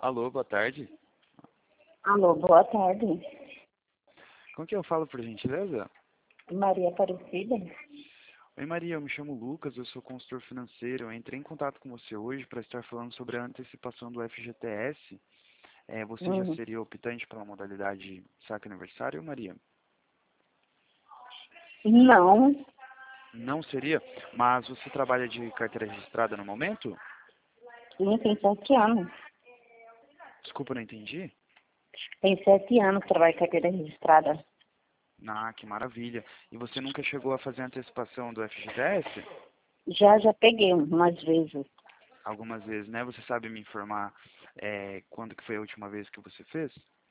Alô, boa tarde. Alô, boa tarde. Com quem eu falo, por gentileza? Maria Aparecida? Oi, Maria, eu me chamo Lucas, eu sou consultor financeiro. Eu entrei em contato com você hoje para estar falando sobre a antecipação do FGTS. Você já Hum. seria optante pela modalidade saque aniversário, Maria? Não, Não seria, mas você trabalha de carteira registrada no momento? sim, tem 7 anos. Desculpa, não entendi. Tem 7 anos que trabalho com carteira registrada. Ah, que maravilha. E você nunca chegou a fazer a antecipação do FGTS? Já peguei umas vezes. Algumas vezes, né? Você sabe me informar quando que foi a última vez que você fez?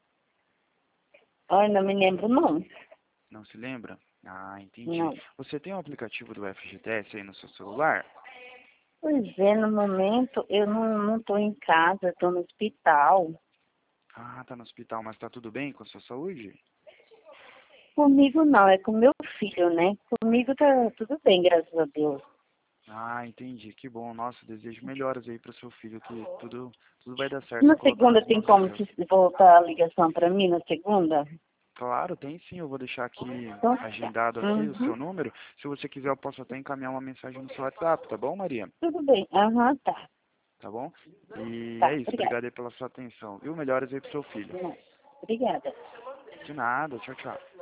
Ai, não me lembro, não. Não se lembra? Ah, entendi. Não. Você tem o aplicativo do FGTS aí no seu celular? Pois é, no momento eu não estou em casa, estou no hospital. Ah, tá no hospital, mas tá tudo bem com a sua saúde? Comigo não, é com meu filho, né? Comigo tá tudo bem, graças a Deus. Ah, entendi. Que bom. Nossa, desejo melhoras aí para o seu filho, que tudo vai dar certo Na se colocar segunda nas tem mãos de como Deus. se voltar a ligação para mim na segunda? Claro, tem sim. Eu vou deixar aqui Então, tá. agendado aqui o seu Uhum. número. Se você quiser, eu posso até encaminhar uma mensagem no seu WhatsApp, tá bom, Maria? Tudo bem. Aham, tá. Tá bom? E é Tá, isso. obrigada. Obrigado aí pela sua atenção. Viu? Melhoras aí pro seu filho. Obrigada. De nada. Tchau, tchau.